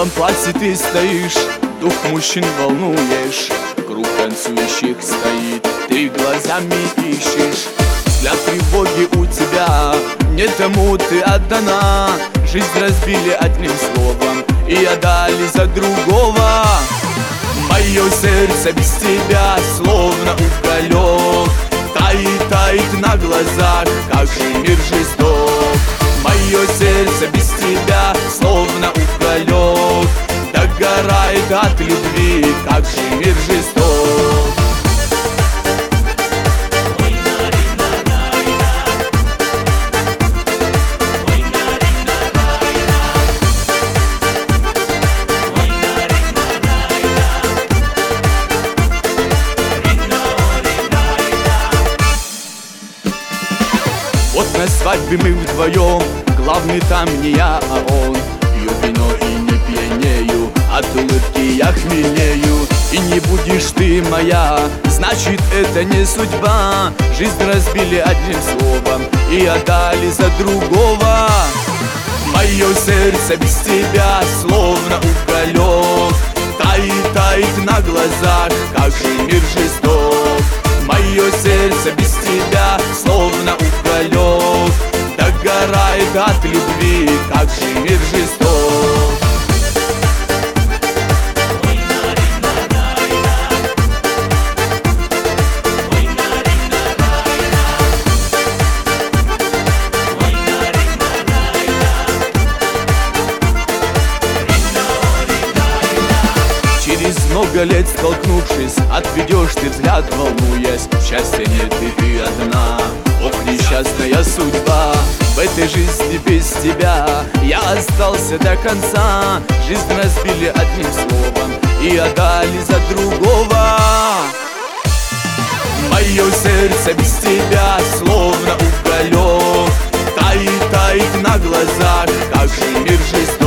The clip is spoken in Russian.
белом платье ты стоишь, дух мужчин волнуешь. Круг танцующих стоит, ты глазами ищешь. Взгляд тревоги у тебя, не тому ты отдана. Жизнь разбили одним словом и отдали за другого. Мое сердце без тебя словно уголек, тает, тает на глазах, как же мир жесток. Мое сердце без тебя словно уголек, догорает от любви, как же мир жесток. Вот на свадьбе мы вдвоем, главный там не я, а он. Пью вино и не пьянею, от улыбки я хмелею. И не будешь ты моя, значит это не судьба. Жизнь разбили одним словом и отдали за другого. Мое сердце без тебя словно уголек, тает, тает на глазах, как же мир жесток. Мое сердце без тебя словно уголек, догорает от любви, как же мир жесток. Через много лет столкнувшись, отведешь ты взгляд, волнуясь. Счастья нет, и ты одна, ох, несчастная судьба. В этой жизни без тебя я остался до конца. Жизнь разбили одним словом и отдали за другого. Мое сердце без тебя словно уголек, тает, тает на глазах, как же мир жесток.